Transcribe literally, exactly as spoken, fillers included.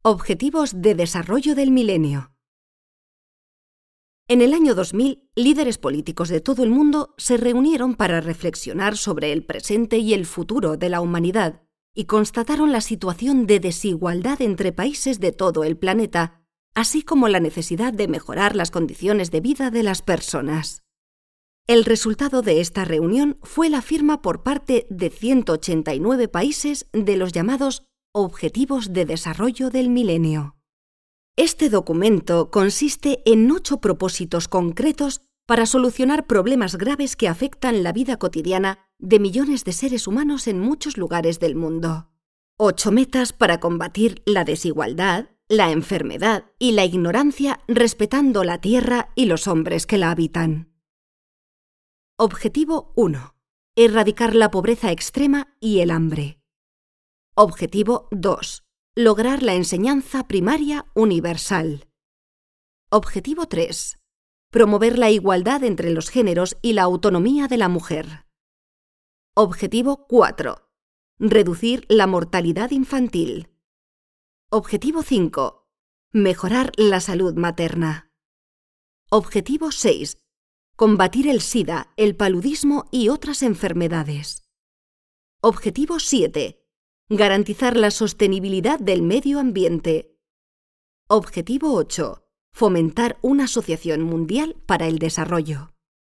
Objetivos de Desarrollo del Milenio. En el año dos mil, líderes políticos de todo el mundo se reunieron para reflexionar sobre el presente y el futuro de la humanidad y constataron la situación de desigualdad entre países de todo el planeta, así como la necesidad de mejorar las condiciones de vida de las personas. El resultado de esta reunión fue la firma por parte de ciento ochenta y nueve países de los llamados Objetivos de Desarrollo del Milenio. Este documento consiste en ocho propósitos concretos para solucionar problemas graves que afectan la vida cotidiana de millones de seres humanos en muchos lugares del mundo. Ocho metas para combatir la desigualdad, la enfermedad y la ignorancia respetando la tierra y los hombres que la habitan. Objetivo uno. Erradicar la pobreza extrema y el hambre. Objetivo dos. Lograr la enseñanza primaria universal. Objetivo tres. Promover la igualdad entre los géneros y la autonomía de la mujer. Objetivo cuatro. Reducir la mortalidad infantil. Objetivo cinco. Mejorar la salud materna. Objetivo seis. Combatir el SIDA, el paludismo y otras enfermedades. Objetivo siete. Garantizar la sostenibilidad del medio ambiente. Objetivo ocho. Fomentar una asociación mundial para el desarrollo.